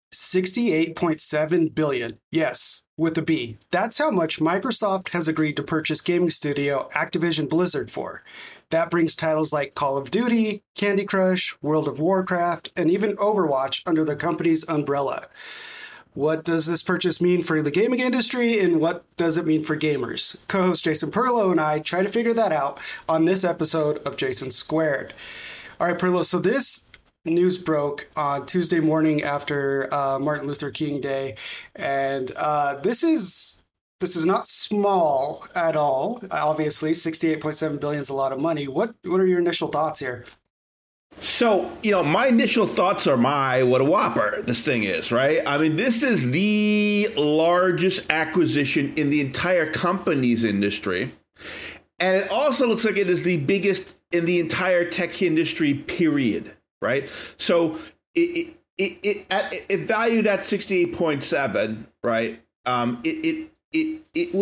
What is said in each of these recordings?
$68.7 billion. Yes, with a B. That's how much Microsoft has agreed to purchase gaming studio Activision Blizzard for. That brings titles like Call of Duty, Candy Crush, World of Warcraft, and even Overwatch under the company's umbrella. What does this purchase mean for the gaming industry, and what does it mean for gamers? Co-host Jason Perlow and I try to figure that out on this episode of Jason Squared. All right, Perlow, so this news broke on Tuesday morning after Martin Luther King Day, and this is not small at all. Obviously, $68.7 billion is a lot of money. What are your initial thoughts here? So, my initial thoughts are what a whopper this thing is, right? I mean, this is the largest acquisition in the entire company's industry. And it also looks like it is the biggest in the entire tech industry, period, right? So it valued at 68.7, right? It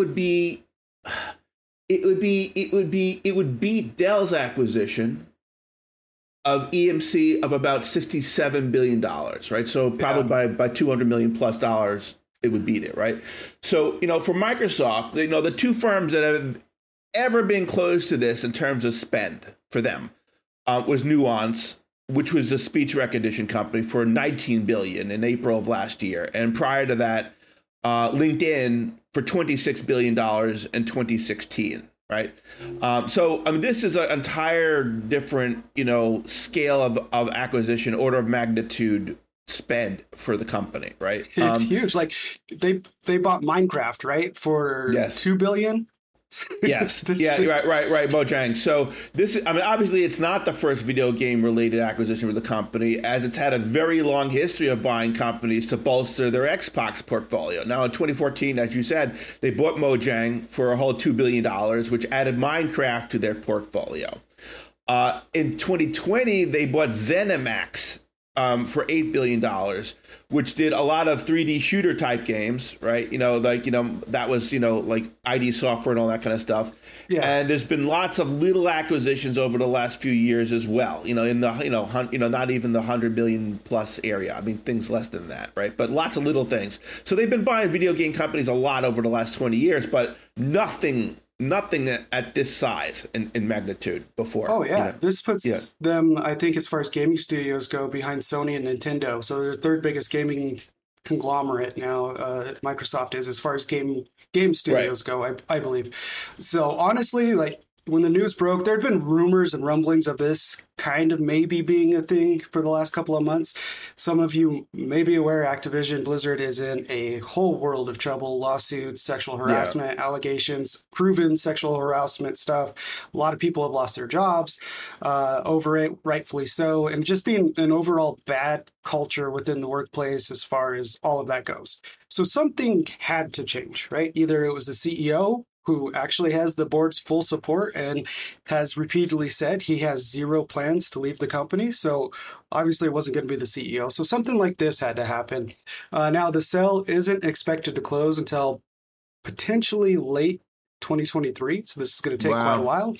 would be Dell's acquisition of EMC of about $67 billion, right? So probably by $200 million plus dollars, it would beat it, right? So, for Microsoft, the two firms that have ever been close to this in terms of spend for them was Nuance, which was a speech recognition company, for $19 billion in April of last year. And prior to that, LinkedIn for $26 billion in 2016. Right. So, I mean, this is an entire different, scale of acquisition, order of magnitude spend for the company. Right. It's huge. Like they bought Minecraft, right, for $2 billion. Yes. Right. Mojang. So obviously it's not the first video game related acquisition for the company, as it's had a very long history of buying companies to bolster their Xbox portfolio. Now in 2014, as you said, they bought Mojang for a whole $2 billion, which added Minecraft to their portfolio. In 2020, they bought ZeniMax for $8 billion, which did a lot of 3D shooter type games, right? That was, like ID Software and all that kind of stuff. Yeah. And there's been lots of little acquisitions over the last few years as well, in the, not even the 100 million plus area. I mean, things less than that, right? But lots of little things. So they've been buying video game companies a lot over the last 20 years, but nothing at this size in magnitude before. Oh, yeah. This puts them, I think, as far as gaming studios go, behind Sony and Nintendo. So they're the third biggest gaming conglomerate now, Microsoft is, as far as game studios go, I believe. So honestly, like, when the news broke, there had been rumors and rumblings of this kind of maybe being a thing for the last couple of months. Some of you may be aware Activision Blizzard is in a whole world of trouble. Lawsuits, sexual harassment, allegations, proven sexual harassment stuff. A lot of people have lost their jobs over it, rightfully so. And just being an overall bad culture within the workplace as far as all of that goes. So something had to change, right? Either it was the CEO, who actually has the board's full support and has repeatedly said he has zero plans to leave the company. So obviously it wasn't going to be the CEO. So something like this had to happen. Now the sale isn't expected to close until potentially late 2023. So this is going to take quite a while.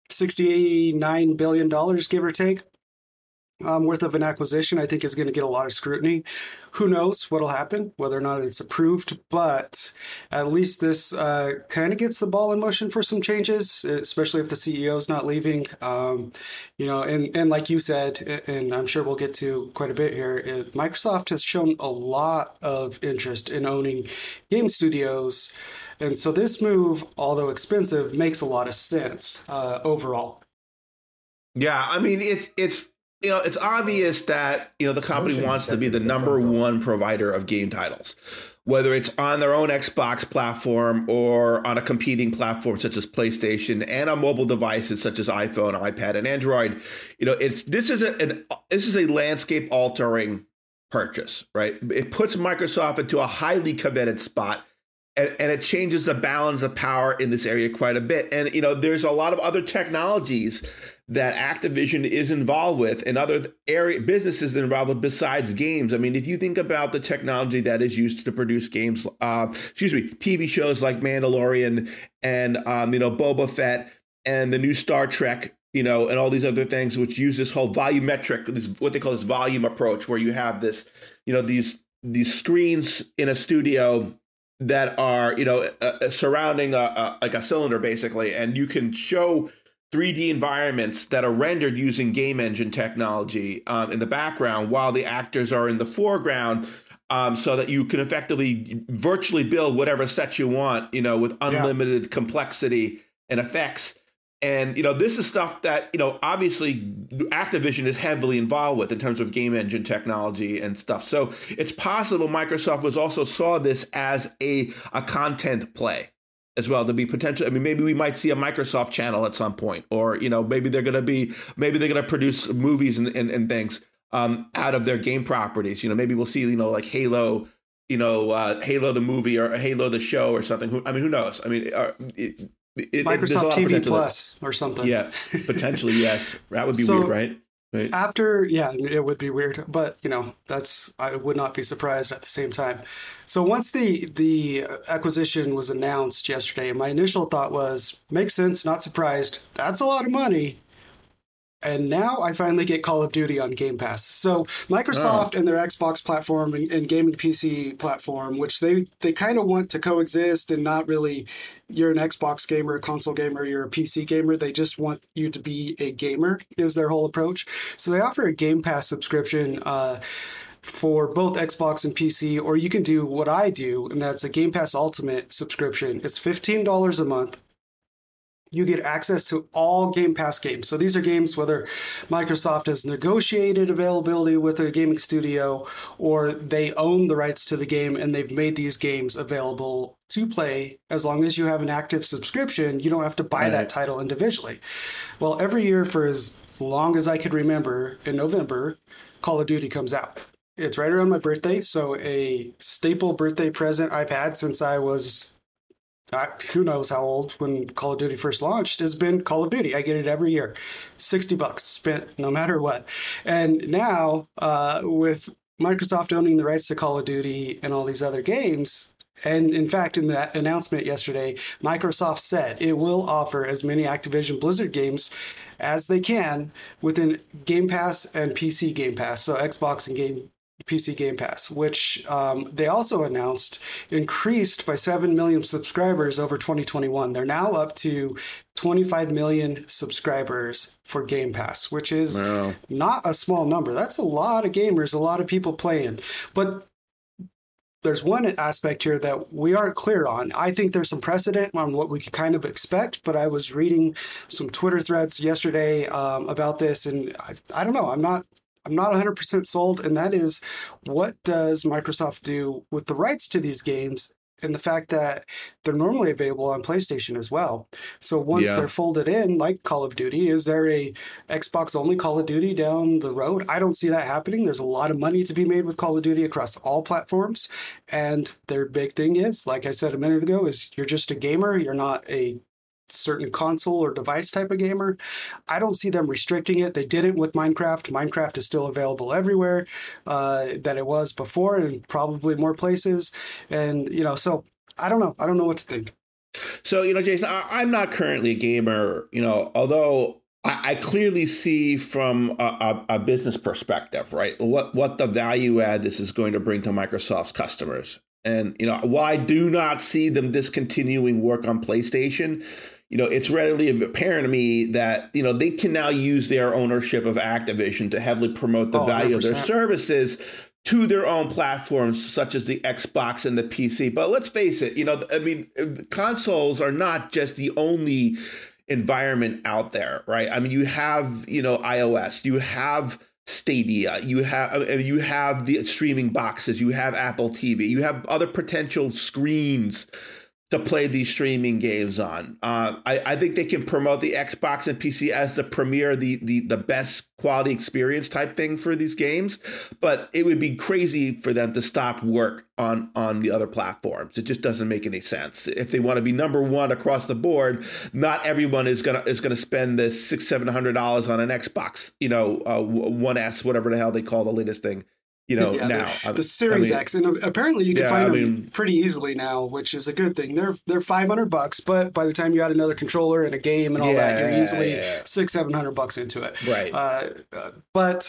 $69 billion, give or take. Worth of an acquisition, I think, is going to get a lot of scrutiny. Who knows what'll happen, whether or not it's approved, but at least this kind of gets the ball in motion for some changes, especially if the CEO is not leaving. And like you said, and I'm sure we'll get to quite a bit here, Microsoft has shown a lot of interest in owning game studios. And so this move, although expensive, makes a lot of sense overall. Yeah, I mean, it's obvious that, the company wants to be the number one provider of game titles, whether it's on their own Xbox platform or on a competing platform such as PlayStation and on mobile devices such as iPhone, iPad, and Android. This is a landscape altering purchase, right? It puts Microsoft into a highly coveted spot. And it changes the balance of power in this area quite a bit. And, there's a lot of other technologies that Activision is involved with and other businesses involved with besides games. I mean, if you think about the technology that is used to produce games, TV shows like Mandalorian and, Boba Fett and the new Star Trek, and all these other things, which use this whole volumetric, what they call this volume approach, where you have this, these these screens in a studio that are, surrounding like a cylinder basically, and you can show 3D environments that are rendered using game engine technology in the background while the actors are in the foreground, so that you can effectively virtually build whatever set you want, with unlimited complexity and effects. And, this is stuff that, obviously Activision is heavily involved with in terms of game engine technology and stuff. So it's possible Microsoft also saw this as a content play as well, to be potential. I mean, maybe we might see a Microsoft channel at some point, or, maybe they're going to produce movies and things out of their game properties. Maybe we'll see, like Halo, Halo the movie or Halo the show or something. Who knows? I mean, Microsoft TV Plus or something. Yeah, potentially, yes. That would be weird, right? Right. After, it would be weird, but I would not be surprised at the same time. So once the acquisition was announced yesterday, my initial thought was, makes sense, not surprised. That's a lot of money. And now I finally get Call of Duty on Game Pass. So Microsoft and their Xbox platform and gaming PC platform, which they kind of want to coexist and not really, you're an Xbox gamer, a console gamer, you're a PC gamer. They just want you to be a gamer is their whole approach. So they offer a Game Pass subscription for both Xbox and PC, or you can do what I do, and that's a Game Pass Ultimate subscription. It's $15 a month. You get access to all Game Pass games. So these are games whether Microsoft has negotiated availability with a gaming studio or they own the rights to the game and they've made these games available to play. As long as you have an active subscription, you don't have to buy that title individually. Well, every year for as long as I could remember, in November, Call of Duty comes out. It's right around my birthday, so a staple birthday present I've had since I was who knows how old when Call of Duty first launched has been Call of Duty. I get it every year. $60 spent no matter what. And now with Microsoft owning the rights to Call of Duty and all these other games, and in fact, in that announcement yesterday, Microsoft said it will offer as many Activision Blizzard games as they can within Game Pass and PC Game Pass. So Xbox and PC Game Pass, which they also announced increased by 7 million subscribers over 2021. They're now up to 25 million subscribers for Game Pass, which is not a small number. That's a lot of gamers, a lot of people playing. But there's one aspect here that we aren't clear on. I think there's some precedent on what we could kind of expect, but I was reading some Twitter threads yesterday about this, and I don't know. I'm not 100% sold, and that is, what does Microsoft do with the rights to these games and the fact that they're normally available on PlayStation as well? So once they're folded in, like Call of Duty, is there a Xbox-only Call of Duty down the road? I don't see that happening. There's a lot of money to be made with Call of Duty across all platforms, and their big thing is, like I said a minute ago, is you're just a gamer. You're not a certain console or device type of gamer. I don't see them restricting it. They didn't with Minecraft. Minecraft is still available everywhere that it was before, and probably more places. And, so I don't know. I don't know what to think. So, Jason, I'm not currently a gamer, although I clearly see from a business perspective, right, what the value add this is going to bring to Microsoft's customers. And, while I do not see them discontinuing work on PlayStation, it's readily apparent to me that, they can now use their ownership of Activision to heavily promote the value 100%. Of their services to their own platforms, such as the Xbox and the PC. But let's face it, consoles are not just the only environment out there, right? I mean, you have, iOS, you have Stadia, you have the streaming boxes, you have Apple TV, you have other potential screens to play these streaming games on. I think they can promote the Xbox and PC as the premier, the best quality experience type thing for these games, but it would be crazy for them to stop work on the other platforms. It just doesn't make any sense. If they want to be number one across the board, not everyone is gonna spend the $600-700 on an Xbox, One S, whatever the hell they call the latest thing. Now the Series X, and apparently you can find them pretty easily now, which is a good thing. They're $500, but by the time you add another controller and a game and all that, you're easily $600-700 into it. Right. But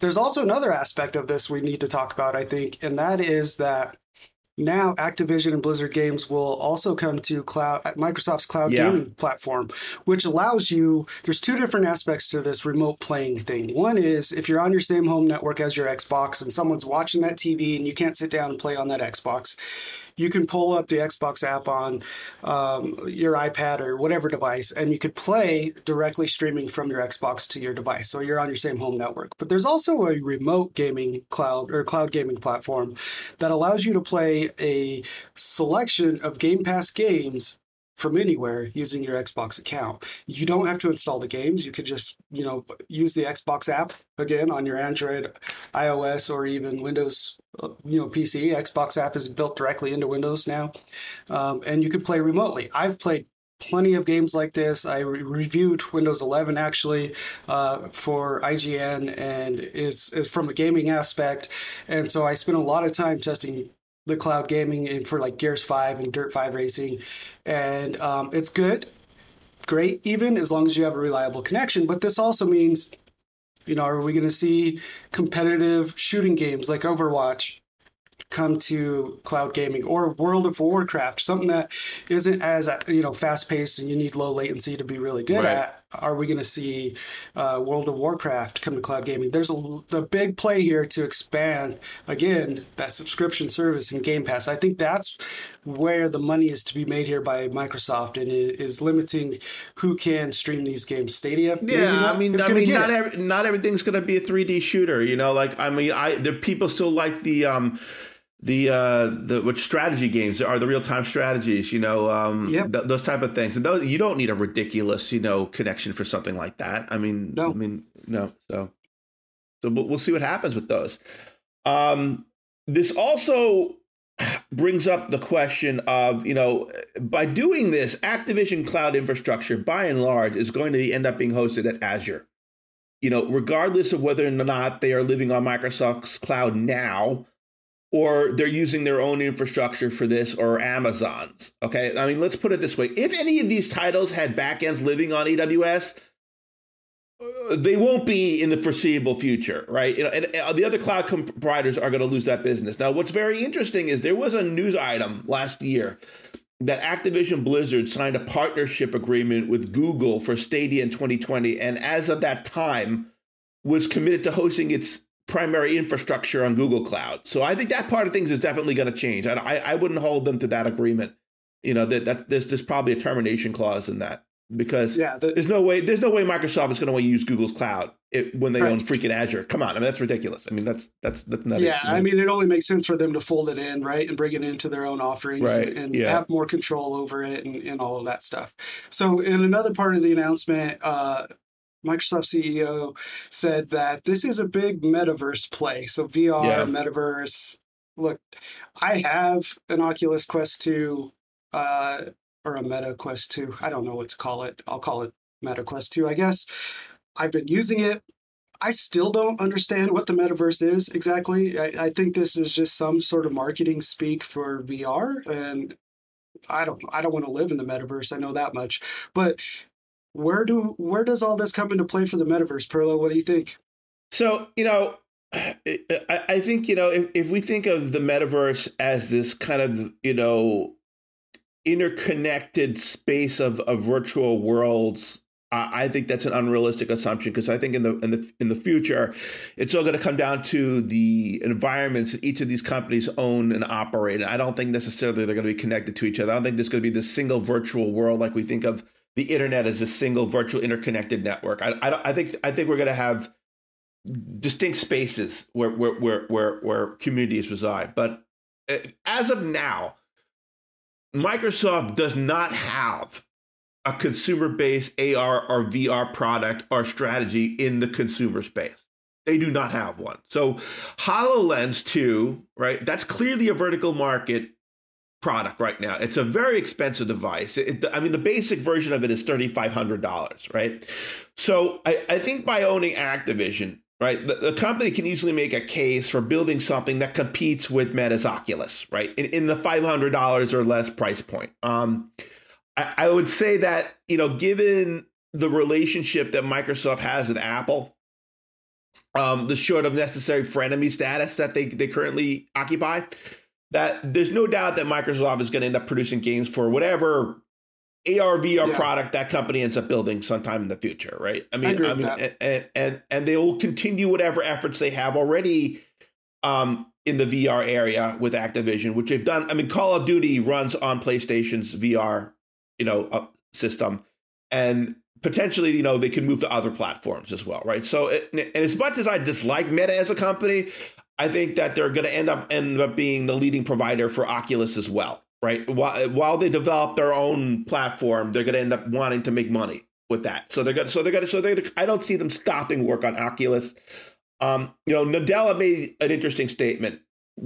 there's also another aspect of this we need to talk about, I think, and that is that now Activision and Blizzard games will also come to Microsoft's cloud gaming platform, which allows you, there's two different aspects to this remote playing thing. One is if you're on your same home network as your Xbox and someone's watching that TV and you can't sit down and play on that Xbox, you can pull up the Xbox app on your iPad or whatever device, and you could play directly streaming from your Xbox to your device. So you're on your same home network. But there's also a remote gaming cloud gaming platform that allows you to play a selection of Game Pass games from anywhere using your Xbox account. You don't have to install the games. You could just, use the Xbox app again on your Android, iOS, or even Windows, PC. Xbox app is built directly into Windows now. And you could play remotely. I've played plenty of games like this. I reviewed Windows 11 actually for IGN, and it's from a gaming aspect. And so I spent a lot of time testing the cloud gaming and for like Gears 5 and Dirt 5 racing. And it's good, great, even as long as you have a reliable connection. But this also means, are we going to see competitive shooting games like Overwatch come to cloud gaming, or World of Warcraft, something that isn't as fast paced and you need low latency to be really good at? Are we going to see World of Warcraft come to cloud gaming? There's a big play here to expand again that subscription service in Game Pass. I think that's where the money is to be made here by Microsoft, and is limiting who can stream these games. Stadia, not everything's going to be a 3D shooter. The people still like which strategy games are the real-time strategies, those type of things. And those, you don't need a ridiculous, connection for something like that. No. So we'll see what happens with those. This also brings up the question of, by doing this, Activision cloud infrastructure, by and large, is going to end up being hosted at Azure. Regardless of whether or not they are living on Microsoft's cloud now, or they're using their own infrastructure for this, or Amazon's. Okay, let's put it this way. If any of these titles had backends living on AWS, they won't be in the foreseeable future, right? And the other cloud providers are going to lose that business. Now, what's very interesting is there was a news item last year that Activision Blizzard signed a partnership agreement with Google for Stadia in 2020, and as of that time, was committed to hosting its primary infrastructure on Google Cloud. So I think that part of things is definitely going to change. I wouldn't hold them to that agreement. There's probably a termination clause in that, because there's no way Microsoft is going to want to use Google's cloud when they own freaking Azure. Come on, that's ridiculous. That's not. Yeah, it only makes sense for them to fold it in, right, and bring it into their own offerings, and have more control over it and all of that stuff. So in another part of the announcement, Microsoft CEO said that this is a big metaverse play. So VR, metaverse. Look, I have an Oculus Quest 2 or a Meta Quest 2. I don't know what to call it. I'll call it Meta Quest 2, I guess. I've been using it. I still don't understand what the metaverse is exactly. I think this is just some sort of marketing speak for VR, and I don't want to live in the metaverse. I know that much. But where does all this come into play for the metaverse, Perlo? What do you think? So, I think, if we think of the metaverse as this kind of, interconnected space of virtual worlds, I think that's an unrealistic assumption, because I think in the future, it's all going to come down to the environments that each of these companies own and operate. And I don't think necessarily they're going to be connected to each other. I don't think there's going to be this single virtual world like we think of the internet as a single virtual interconnected network. I think we're going to have distinct spaces where communities reside. But as of now, Microsoft does not have a consumer-based AR or VR product or strategy in the consumer space. They do not have one. So HoloLens 2, right? That's clearly a vertical market product right now. It's a very expensive device. The basic version of it is $3,500, right? So I think by owning Activision, right, the company can easily make a case for building something that competes with Meta's Oculus, right, in the $500 or less price point. I would say that, given the relationship that Microsoft has with Apple, the short of necessary frenemy status that they currently occupy, that there's no doubt that Microsoft is going to end up producing games for whatever AR VR product that company ends up building sometime in the future, right? I mean, and they will continue whatever efforts they have already in the VR area with Activision, which they've done. I mean, Call of Duty runs on PlayStation's VR, system, and potentially, they could move to other platforms as well, right? So, and as much as I dislike Meta as a company, I think that they're going to end up being the leading provider for Oculus as well, right? While they develop their own platform, they're going to end up wanting to make money with that. So I don't see them stopping work on Oculus. Nadella made an interesting statement.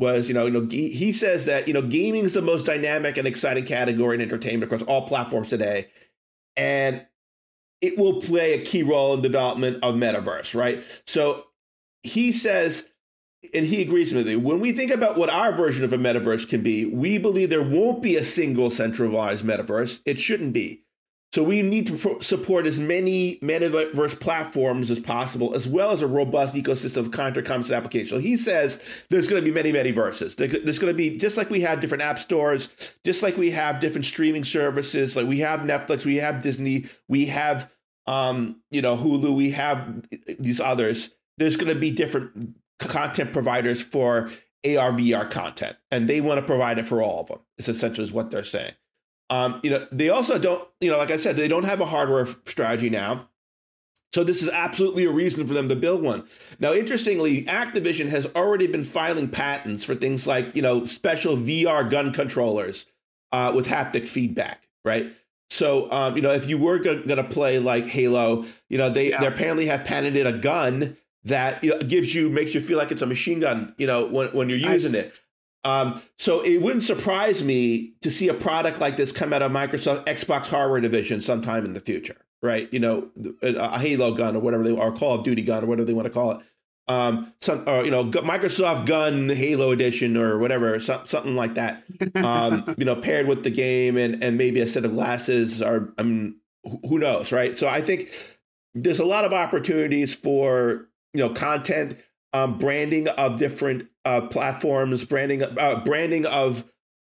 He says that gaming is the most dynamic and exciting category in entertainment across all platforms today, and it will play a key role in development of metaverse, right? So he says, and he agrees with me, when we think about what our version of a metaverse can be, we believe there won't be a single centralized metaverse. It shouldn't be. So we need to support as many metaverse platforms as possible, as well as a robust ecosystem of content commerce applications. So he says there's going to be many verses. There's going to be, just like we have different app stores, just like we have different streaming services, like we have Netflix, we have Disney, we have Hulu, we have these others. There's going to be different content providers for AR VR content, and they want to provide it for all of them. It's essentially what they're saying. They also don't, like I said, they don't have a hardware strategy now. So this is absolutely a reason for them to build one. Now, interestingly, Activision has already been filing patents for things like, special VR gun controllers with haptic feedback, right? So, if you were going to play like Halo, they apparently have patented a gun that makes you feel like it's a machine gun, when you're using it. So it wouldn't surprise me to see a product like this come out of Microsoft Xbox hardware division sometime in the future, right? A Halo gun or whatever or Call of Duty gun or whatever they want to call it. Microsoft gun Halo edition or whatever, something like that. Paired with the game and maybe a set of glasses or, who knows, right? So I think there's a lot of opportunities for, content, branding of different platforms, branding of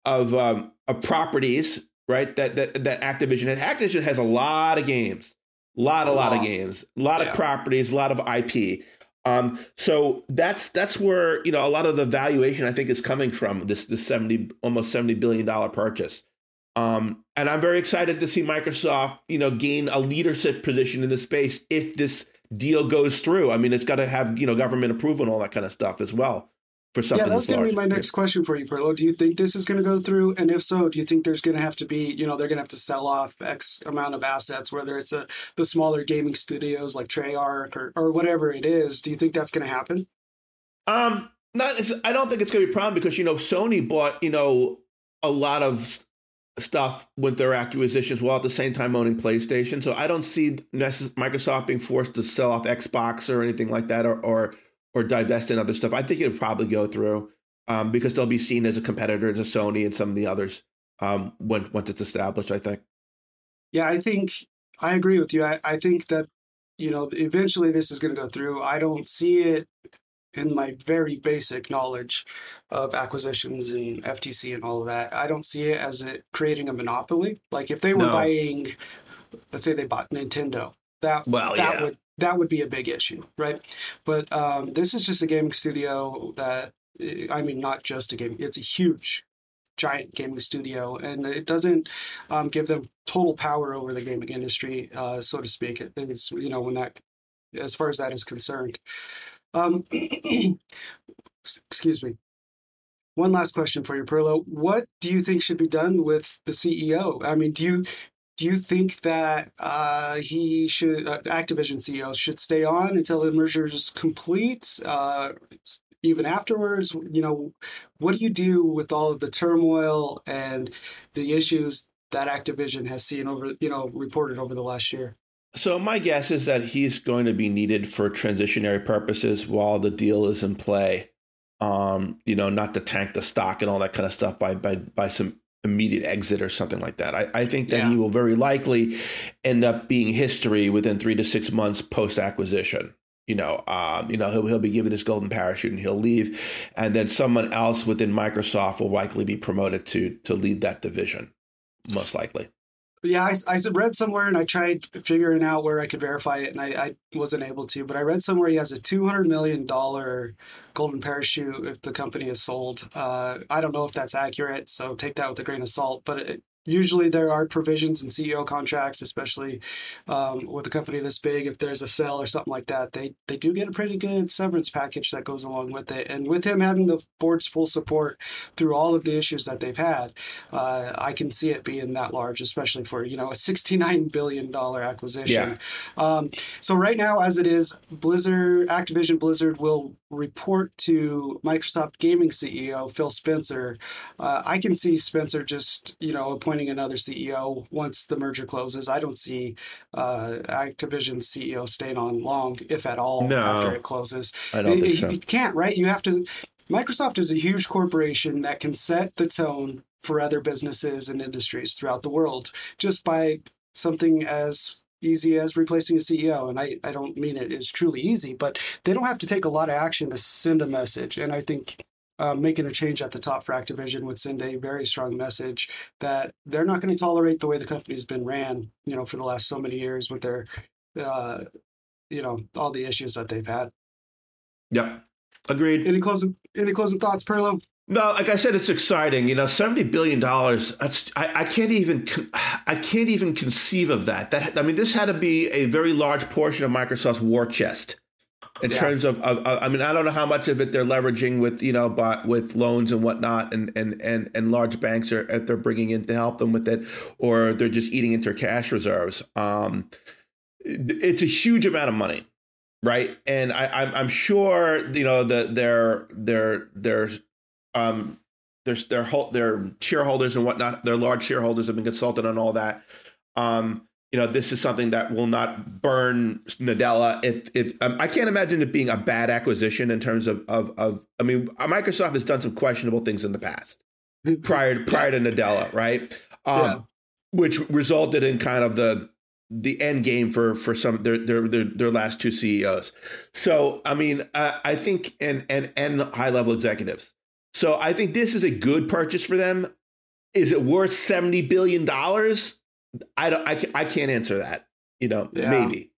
properties, right? That Activision has. Activision has a lot of games, a lot of games, a lot of properties, a lot of IP. So that's where a lot of the valuation I think is coming from this almost $70 billion purchase. And I'm very excited to see Microsoft gain a leadership position in the space if this deal goes through. I mean, it's got to have government approval and all that kind of stuff as well for something. Yeah, that's going to be my next question for you, Perlo. Do you think this is going to go through? And if so, do you think there's going to have to be, they're going to have to sell off X amount of assets, whether it's the smaller gaming studios like Treyarch or whatever it is? Do you think that's going to happen? I don't think it's going to be a problem because Sony bought a lot of stuff with their acquisitions while at the same time owning PlayStation. So I don't see Microsoft being forced to sell off Xbox or anything like that or divest in other stuff. I think it'll probably go through because they'll be seen as a competitor to Sony and some of the others once it's established, I think. Yeah, I agree with you. I think that, eventually this is going to go through. I don't see it in my very basic knowledge of acquisitions and FTC and all of that. I don't see it as creating a monopoly. Like if they were buying, let's say they bought Nintendo, that would be a big issue, right? But this is just a gaming studio not just a game. It's a huge, giant gaming studio, and it doesn't give them total power over the gaming industry, so to speak. It's when that, as far as that is concerned. Excuse me. One last question for you, Perlo. What do you think should be done with the CEO? I mean, do you think that Activision CEO should stay on until the merger is complete? Even afterwards, what do you do with all of the turmoil and the issues that Activision has seen reported over the last year? So my guess is that he's going to be needed for transitionary purposes while the deal is in play. Not to tank the stock and all that kind of stuff by some immediate exit or something like that. I think that he will very likely end up being history within 3 to 6 months post acquisition. He'll be given his golden parachute and he'll leave, and then someone else within Microsoft will likely be promoted to lead that division, most likely. Yeah, I read somewhere, and I tried figuring out where I could verify it, and I wasn't able to. But I read somewhere he has a $200 million golden parachute if the company is sold. I don't know if that's accurate, so take that with a grain of salt. But usually there are provisions in CEO contracts, especially with a company this big. If there's a sale or something like that, they do get a pretty good severance package that goes along with it. And with him having the board's full support through all of the issues that they've had, I can see it being that large, especially for a $69 billion acquisition. Yeah. So right now, as it is, Activision Blizzard will report to Microsoft Gaming CEO Phil Spencer. I can see Spencer just appointing another CEO once the merger closes. I don't see Activision's CEO staying on long, if at all, after it closes. I don't think so. You can't, right? You have to. Microsoft is a huge corporation that can set the tone for other businesses and industries throughout the world just by something as easy as replacing a CEO. And I don't mean it is truly easy, but they don't have to take a lot of action to send a message. And I think making a change at the top for Activision would send a very strong message that they're not going to tolerate the way the company's been ran, for the last so many years with their, all the issues that they've had. Yeah, agreed. Any closing thoughts, Perlo? No, like I said, it's exciting. $70 billion. I can't even conceive of that. This had to be a very large portion of Microsoft's war chest. In terms of, I don't know how much of it they're leveraging with loans and whatnot, and large banks if they're bringing in to help them with it, or they're just eating into their cash reserves. It's a huge amount of money, right? And I'm sure their shareholders and whatnot, their large shareholders have been consulted on all that. This is something that will not burn Nadella. I can't imagine it being a bad acquisition in terms of Microsoft has done some questionable things in the past prior to Nadella, right? Which resulted in kind of the end game for some of their last two CEOs. So, I think, and high level executives. So I think this is a good purchase for them. Is it worth $70 billion? I can't answer that. Maybe.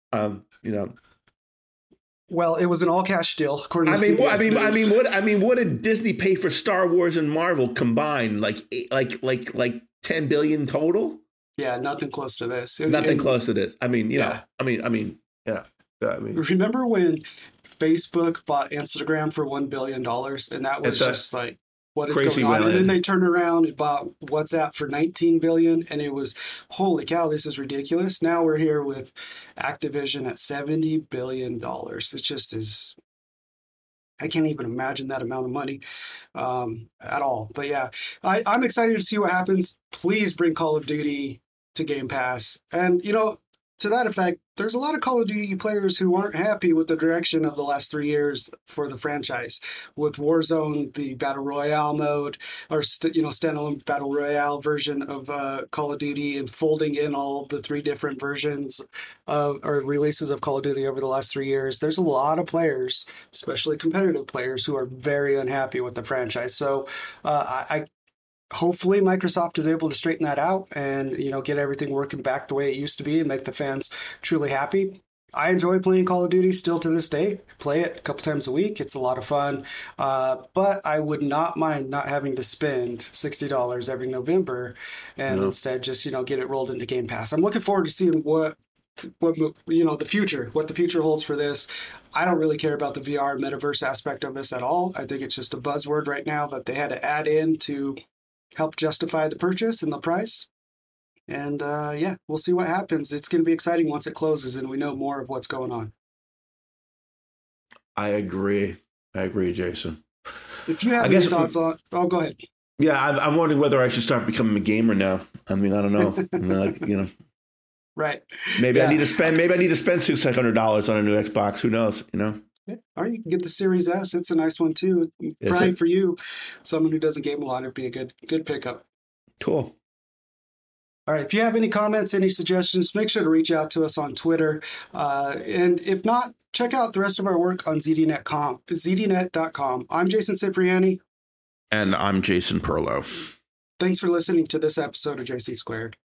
Well, it was an all-cash deal, according to CBS News. What did Disney pay for Star Wars and Marvel combined? Like 10 billion total? Yeah, nothing close to this. Close to this. Remember when Facebook bought Instagram for $1 billion, and that was just like, what is going on? And then they turned around and bought WhatsApp for $19 billion, and it was, holy cow, this is ridiculous. Now we're here with Activision at $70 billion. It just is. I can't even imagine that amount of money at all. But yeah, I'm excited to see what happens. Please bring Call of Duty to Game Pass. And, to that effect, there's a lot of Call of Duty players who aren't happy with the direction of the last 3 years for the franchise. With Warzone, the Battle Royale mode, or standalone Battle Royale version of Call of Duty, and folding in all the 3 different versions or releases of Call of Duty over the last 3 years, there's a lot of players, especially competitive players, who are very unhappy with the franchise. So hopefully Microsoft is able to straighten that out and, get everything working back the way it used to be and make the fans truly happy. I enjoy playing Call of Duty still to this day. Play it a couple times a week. It's a lot of fun. But I would not mind not having to spend $60 every November and instead just, get it rolled into Game Pass. I'm looking forward to seeing what the future holds for this. I don't really care about the VR metaverse aspect of this at all. I think it's just a buzzword right now that they had to add in to help justify the purchase and the price. And we'll see what happens. It's going to be exciting once it closes and we know more of what's going on. I agree, Jason. If you have any thoughts on... Oh, go ahead. Yeah, I'm wondering whether I should start becoming a gamer now. I don't know. Right. Maybe I need to spend $600 on a new Xbox. Who knows, Yeah. Or you can get the Series S. It's a nice one too. Probably for you, someone who doesn't game a lot, it'd be a good pickup. Cool. All right. If you have any comments, any suggestions, make sure to reach out to us on Twitter. And if not, check out the rest of our work on ZDNet.com. I'm Jason Cipriani. And I'm Jason Perlow. Thanks for listening to this episode of JC Squared.